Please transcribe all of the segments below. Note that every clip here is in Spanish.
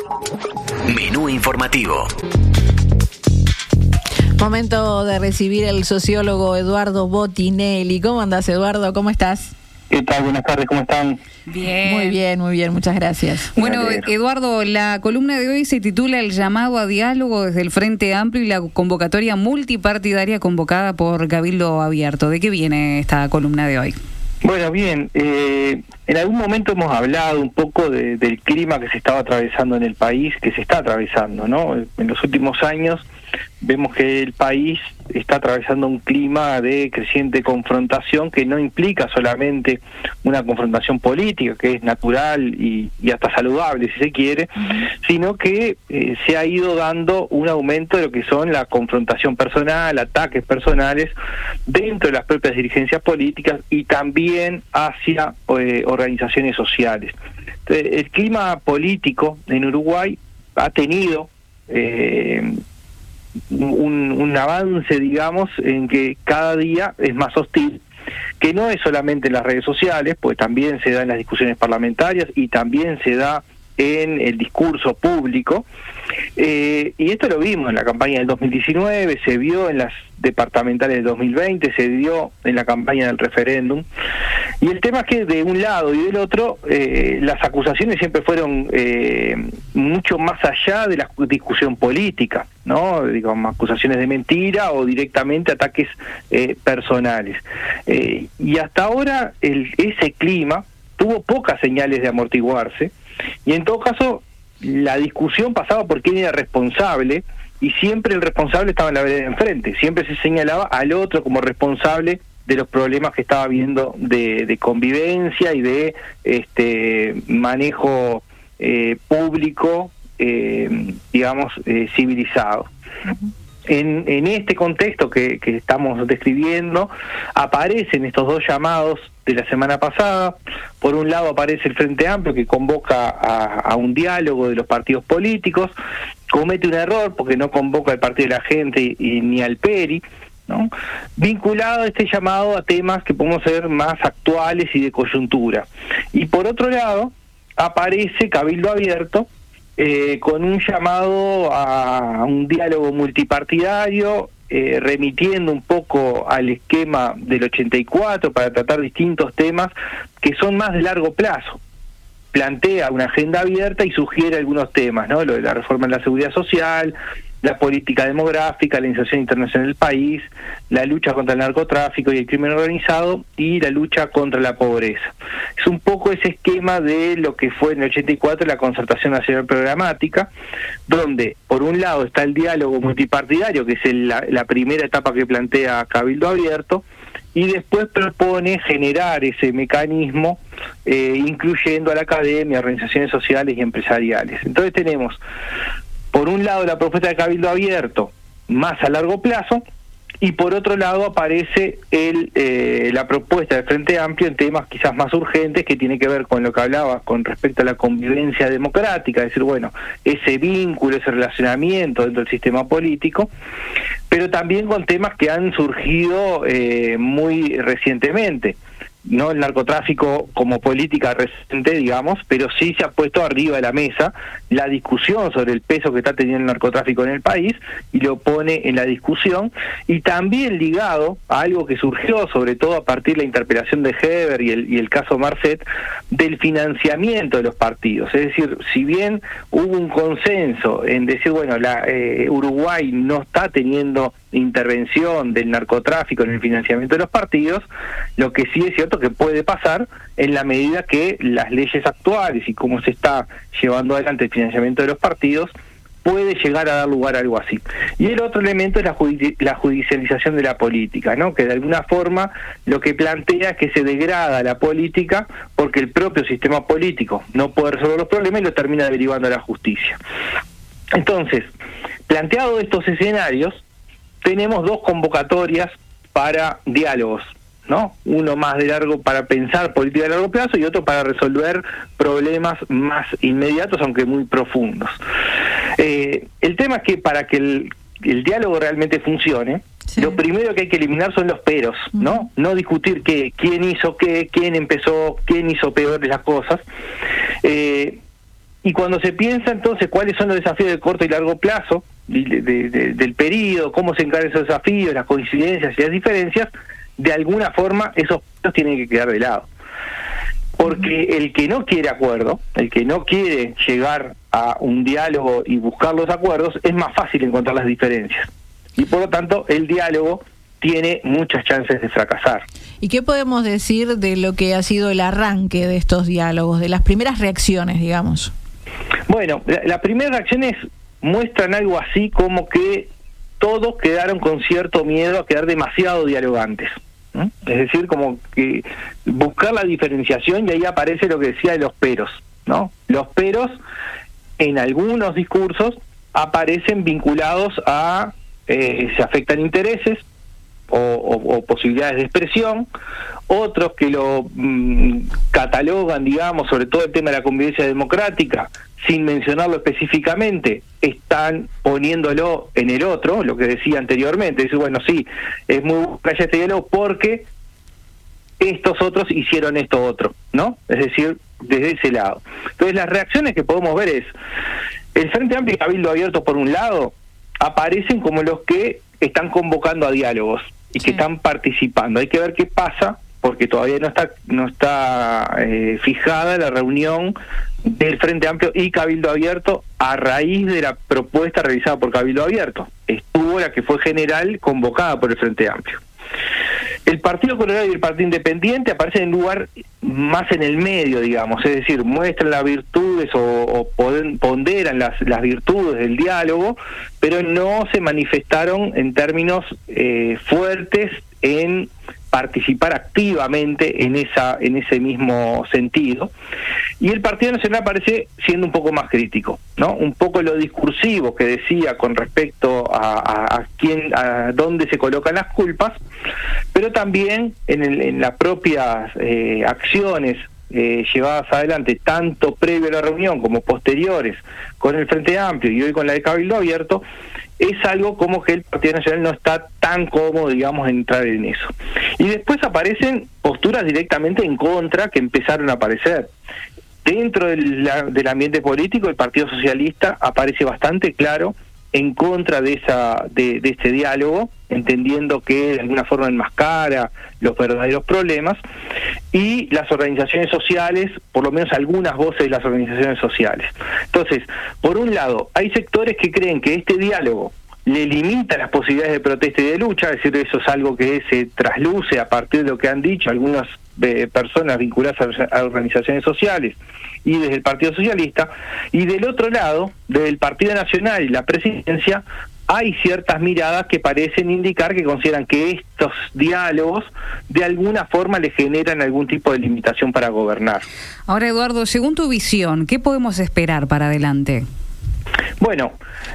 Menú informativo. Momento de recibir al sociólogo Eduardo Botinelli. ¿Cómo andás, Eduardo? ¿Cómo estás? ¿Qué tal? Buenas tardes, ¿cómo están? Bien. Muy bien, muchas gracias. Bueno, Eduardo, la columna de hoy se titula El llamado a diálogo desde el Frente Amplio y la convocatoria multipartidaria convocada por Cabildo Abierto. ¿De qué viene esta columna de hoy? Bueno, bien, en algún momento hemos hablado un poco del clima que se estaba atravesando en el país, que se está atravesando, ¿no? En los últimos años vemos que el país está atravesando un clima de creciente confrontación que no implica solamente una confrontación política, que es natural y hasta saludable, si se quiere, sino que se ha ido dando un aumento de lo que son la confrontación personal, ataques personales dentro de las propias dirigencias políticas y también hacia organizaciones sociales. Entonces, el clima político en Uruguay ha tenido un avance, digamos, en que cada día es más hostil, que no es solamente en las redes sociales, pues también se da en las discusiones parlamentarias y también se da en el discurso público, y esto lo vimos en la campaña del 2019, se vio en las departamentales del 2020, se vio en la campaña del referéndum, y el tema es que de un lado y del otro las acusaciones siempre fueron mucho más allá de la discusión política, ¿no? Digamos, acusaciones de mentira o directamente ataques personales, y hasta ahora ese clima tuvo pocas señales de amortiguarse, y en todo caso la discusión pasaba por quién era responsable, y siempre el responsable estaba en la vereda de enfrente, siempre se señalaba al otro como responsable de los problemas que estaba habiendo de convivencia y de manejo público, digamos, civilizado. En este contexto que estamos describiendo, aparecen estos dos llamados de la semana pasada. Por un lado aparece el Frente Amplio, que convoca a un diálogo de los partidos políticos, comete un error porque no convoca al Partido de la Gente ni al PERI, ¿no? Vinculado a este llamado a temas que podemos ser más actuales y de coyuntura. Y por otro lado aparece Cabildo Abierto, con un llamado a un diálogo multipartidario, remitiendo un poco al esquema del 84 para tratar distintos temas que son más de largo plazo. Plantea una agenda abierta y sugiere algunos temas, ¿no? Lo de la reforma en la seguridad social, la política demográfica, la inserción internacional del país, la lucha contra el narcotráfico y el crimen organizado y la lucha contra la pobreza. Es un poco ese esquema de lo que fue en el 84 la Concertación Nacional Programática, donde por un lado está el diálogo multipartidario, que es la primera etapa que plantea Cabildo Abierto, y después propone generar ese mecanismo incluyendo a la academia, organizaciones sociales y empresariales. Entonces tenemos por un lado la propuesta de Cabildo Abierto más a largo plazo, y por otro lado aparece la propuesta del Frente Amplio en temas quizás más urgentes, que tiene que ver con lo que hablaba con respecto a la convivencia democrática, es decir, bueno, ese vínculo, ese relacionamiento dentro del sistema político, pero también con temas que han surgido muy recientemente. No el narcotráfico como política reciente, digamos, pero sí se ha puesto arriba de la mesa la discusión sobre el peso que está teniendo el narcotráfico en el país, y lo pone en la discusión, y también ligado a algo que surgió sobre todo a partir de la interpelación de Heber y el caso Marcet, del financiamiento de los partidos. Es decir, si bien hubo un consenso en decir, bueno, Uruguay no está teniendo intervención del narcotráfico en el financiamiento de los partidos, lo que sí es cierto que puede pasar en la medida que las leyes actuales y cómo se está llevando adelante el financiamiento de los partidos puede llegar a dar lugar a algo así. Y el otro elemento es la judicialización de la política, ¿no? Que de alguna forma lo que plantea es que se degrada la política porque el propio sistema político no puede resolver los problemas y lo termina derivando a la justicia. Entonces, planteado estos escenarios, tenemos dos convocatorias para diálogos, ¿no? Uno más de largo para pensar política de largo plazo y otro para resolver problemas más inmediatos, aunque muy profundos. El tema es que para que el diálogo realmente funcione, sí, lo primero que hay que eliminar son los peros, ¿no? No discutir quién hizo qué, quién empezó, quién hizo peores las cosas. Y cuando se piensa entonces cuáles son los desafíos de corto y largo plazo del periodo, cómo se encaran esos desafíos, las coincidencias y las diferencias, de alguna forma esos puntos tienen que quedar de lado. Porque el que no quiere acuerdo, el que no quiere llegar a un diálogo y buscar los acuerdos, es más fácil encontrar las diferencias. Y por lo tanto, el diálogo tiene muchas chances de fracasar. ¿Y qué podemos decir de lo que ha sido el arranque de estos diálogos, de las primeras reacciones, digamos? Bueno, las primeras reacciones muestran algo así como que todos quedaron con cierto miedo a quedar demasiado dialogantes. Es decir, como que buscar la diferenciación, y ahí aparece lo que decía de los peros, ¿no? Los peros en algunos discursos aparecen vinculados a se afectan intereses o posibilidades de expresión, otros que lo catalogan, digamos, sobre todo el tema de la convivencia democrática, sin mencionarlo específicamente, están poniéndolo en el otro, lo que decía anteriormente. Dice, bueno, sí, es muy bueno que haya este diálogo porque estos otros hicieron esto otro, ¿no? Es decir, desde ese lado. Entonces, las reacciones que podemos ver es, el Frente Amplio y Cabildo Abierto, por un lado, aparecen como los que están convocando a diálogos y que están participando. Hay que ver qué pasa, porque todavía no está fijada la reunión del Frente Amplio y Cabildo Abierto a raíz de la propuesta realizada por Cabildo Abierto. Estuvo la que fue general convocada por el Frente Amplio. El Partido Colorado y el Partido Independiente aparecen en un lugar más en el medio, digamos, es decir, muestran las virtudes o ponderan las virtudes del diálogo, pero no se manifestaron en términos fuertes en participar activamente en ese mismo sentido. Y el Partido Nacional aparece siendo un poco más crítico, ¿no? Un poco lo discursivo que decía con respecto a dónde se colocan las culpas, pero también en las propias acciones llevadas adelante, tanto previo a la reunión como posteriores, con el Frente Amplio y hoy con la de Cabildo Abierto, es algo como que el Partido Nacional no está tan cómodo, digamos, en entrar en eso. Y después aparecen posturas directamente en contra que empezaron a aparecer. Dentro del ambiente político, el Partido Socialista aparece bastante claro en contra de este diálogo, entendiendo que de alguna forma enmascara los verdaderos problemas, y las organizaciones sociales, por lo menos algunas voces de las organizaciones sociales. Entonces, por un lado, hay sectores que creen que este diálogo le limita las posibilidades de protesta y de lucha, es decir, eso es algo que se trasluce a partir de lo que han dicho algunas personas vinculadas a organizaciones sociales y desde el Partido Socialista, y del otro lado, desde el Partido Nacional y la Presidencia, hay ciertas miradas que parecen indicar que consideran que estos diálogos de alguna forma le generan algún tipo de limitación para gobernar. Ahora, Eduardo, según tu visión, ¿qué podemos esperar para adelante? Bueno,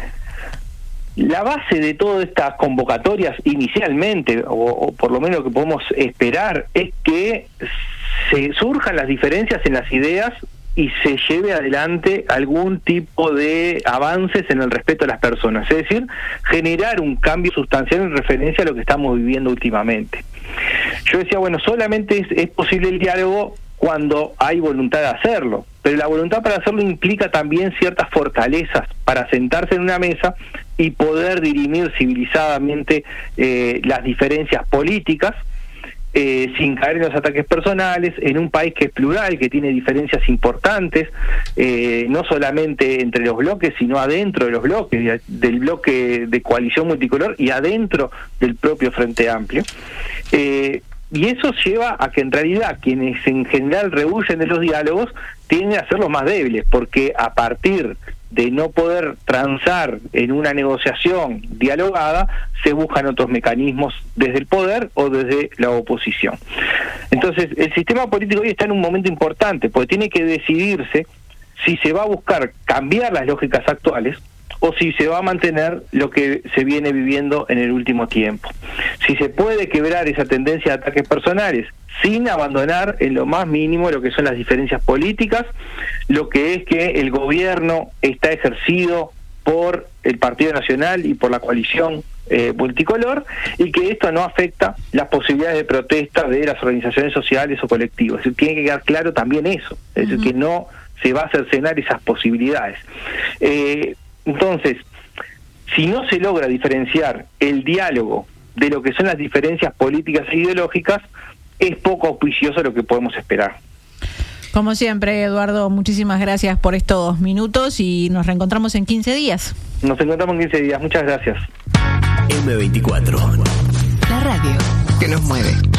la base de todas estas convocatorias inicialmente, o por lo menos lo que podemos esperar, es que se surjan las diferencias en las ideas y se lleve adelante algún tipo de avances en el respeto a las personas, es decir, generar un cambio sustancial en referencia a lo que estamos viviendo últimamente. Yo decía, bueno, solamente es posible el diálogo cuando hay voluntad de hacerlo, pero la voluntad para hacerlo implica también ciertas fortalezas para sentarse en una mesa y poder dirimir civilizadamente las diferencias políticas, sin caer en los ataques personales, en un país que es plural, que tiene diferencias importantes, no solamente entre los bloques, sino adentro de los bloques, del bloque de coalición multicolor y adentro del propio Frente Amplio. Y eso lleva a que en realidad quienes en general rehuyen de los diálogos tienden a ser los más débiles, porque a partir de no poder transar en una negociación dialogada, se buscan otros mecanismos desde el poder o desde la oposición. Entonces, el sistema político hoy está en un momento importante, porque tiene que decidirse si se va a buscar cambiar las lógicas actuales o si se va a mantener lo que se viene viviendo en el último tiempo. Si se puede quebrar esa tendencia de ataques personales sin abandonar en lo más mínimo lo que son las diferencias políticas, lo que es que el gobierno está ejercido por el Partido Nacional y por la coalición multicolor, y que esto no afecta las posibilidades de protesta de las organizaciones sociales o colectivas. Tiene que quedar claro también eso, es decir, que no se va a cercenar esas posibilidades. Entonces, si no se logra diferenciar el diálogo de lo que son las diferencias políticas e ideológicas, es poco auspicioso lo que podemos esperar. Como siempre, Eduardo, muchísimas gracias por estos minutos y nos reencontramos en 15 días. Nos encontramos en 15 días. Muchas gracias. M24. La radio que nos mueve.